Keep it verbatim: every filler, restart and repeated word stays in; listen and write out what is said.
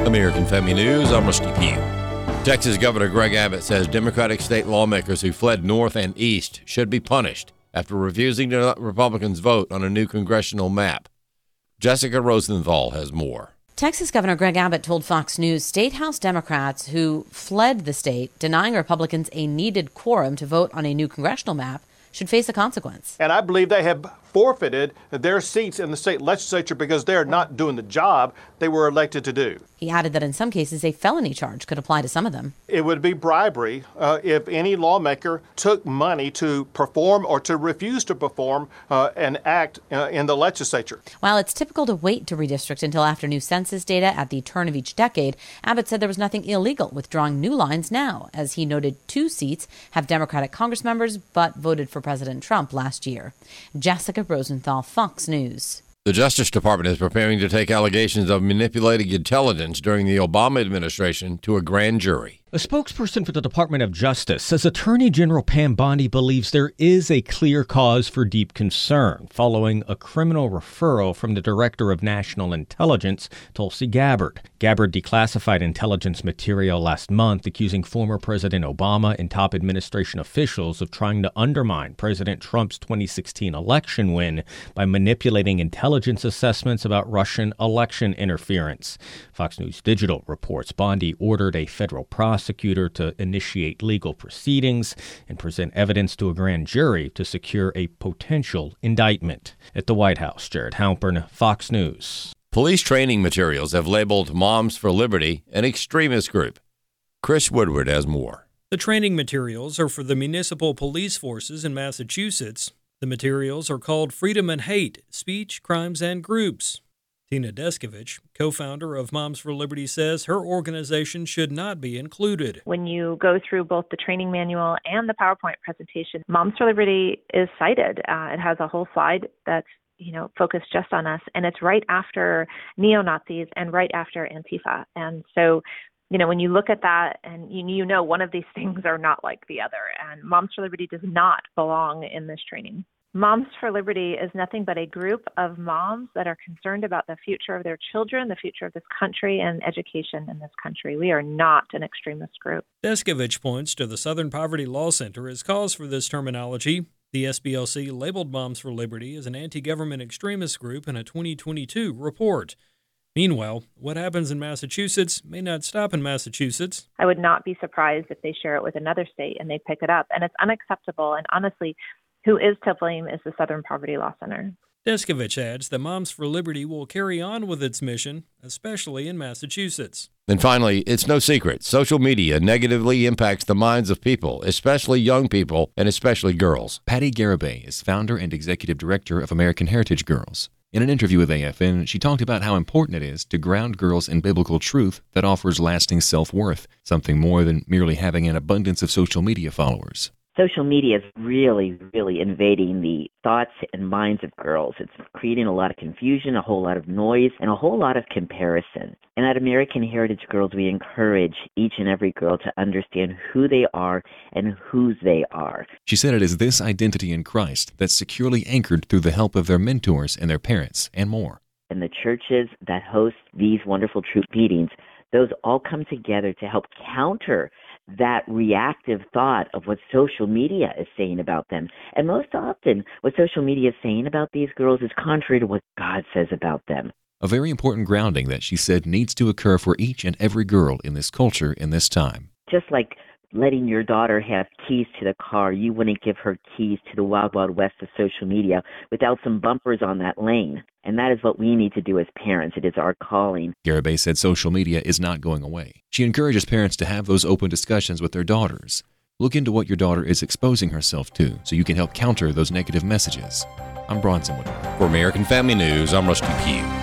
American Family News, I'm Rusty Pugh. Texas Governor Greg Abbott says Democratic state lawmakers who fled north and east should be punished after refusing to let Republicans vote on a new congressional map. Jessica Rosenthal has more. Texas Governor Greg Abbott told Fox News state House Democrats who fled the state, denying Republicans a needed quorum to vote on a new congressional map, should face a consequence. And I believe they have forfeited their seats in the state legislature because they're not doing the job they were elected to do. He added that in some cases a felony charge could apply to some of them. It would be bribery uh, if any lawmaker took money to perform or to refuse to perform uh, an act uh, in the legislature. While it's typical to wait to redistrict until after new census data at the turn of each decade, Abbott said there was nothing illegal with drawing new lines now, as he noted two seats have Democratic Congress members but voted for President Trump last year. Jessica Rosenthal, Fox News. The Justice Department is preparing to take allegations of manipulating intelligence during the Obama administration to a grand jury. A spokesperson for the Department of Justice says Attorney General Pam Bondi believes there is a clear cause for deep concern following a criminal referral from the Director of National Intelligence, Tulsi Gabbard. Gabbard declassified intelligence material last month, accusing former President Obama and top administration officials of trying to undermine President Trump's twenty sixteen election win by manipulating intelligence assessments about Russian election interference. Fox News Digital reports Bondi ordered a federal prosecutor prosecutor to initiate legal proceedings and present evidence to a grand jury to secure a potential indictment. At the White House, Jared Halpern, Fox News. Police training materials have labeled Moms for Liberty an extremist group. Chris Woodward has more. The training materials are for the municipal police forces in Massachusetts. The materials are called Freedom and Hate, Speech, Crimes, and Groups. Tina Deskovich, co-founder of Moms for Liberty, says her organization should not be included. When you go through both the training manual and the PowerPoint presentation, Moms for Liberty is cited. Uh, it has a whole slide that's you know, focused just on us, and it's right after neo-Nazis and right after Antifa. And so, you know, when you look at that and you, you know one of these things are not like the other, and Moms for Liberty does not belong in this training. Moms for Liberty is nothing but a group of moms that are concerned about the future of their children, the future of this country, and education in this country. We are not an extremist group. Deskovich points to the Southern Poverty Law Center as cause for this terminology. The S B L C labeled Moms for Liberty as an anti-government extremist group in a twenty twenty-two report. Meanwhile, what happens in Massachusetts may not stop in Massachusetts. I would not be surprised if they share it with another state and they pick it up. And it's unacceptable. And honestly, who is to blame is the Southern Poverty Law Center. Deskovich adds that Moms for Liberty will carry on with its mission, especially in Massachusetts. And finally, it's no secret, social media negatively impacts the minds of people, especially young people and especially girls. Patty Garibay is founder and executive director of American Heritage Girls. In an interview with A F N, she talked about how important it is to ground girls in biblical truth that offers lasting self-worth, something more than merely having an abundance of social media followers. Social media is really, really invading the thoughts and minds of girls. It's creating a lot of confusion, a whole lot of noise, and a whole lot of comparison. And at American Heritage Girls, we encourage each and every girl to understand who they are and whose they are. She said it is this identity in Christ that's securely anchored through the help of their mentors and their parents, and more. And the churches that host these wonderful troop meetings, those all come together to help counter that reactive thought of what social media is saying about them. And most often, what social media is saying about these girls is contrary to what God says about them. A very important grounding that she said needs to occur for each and every girl in this culture in this time. Just like letting your daughter have keys to the car, you wouldn't give her keys to the wild, wild west of social media without some bumpers on that lane. And that is what we need to do as parents. It is our calling. Garibay said social media is not going away. She encourages parents to have those open discussions with their daughters. Look into what your daughter is exposing herself to so you can help counter those negative messages. I'm Bronson Woodward. For American Family News, I'm Rusty Pugh.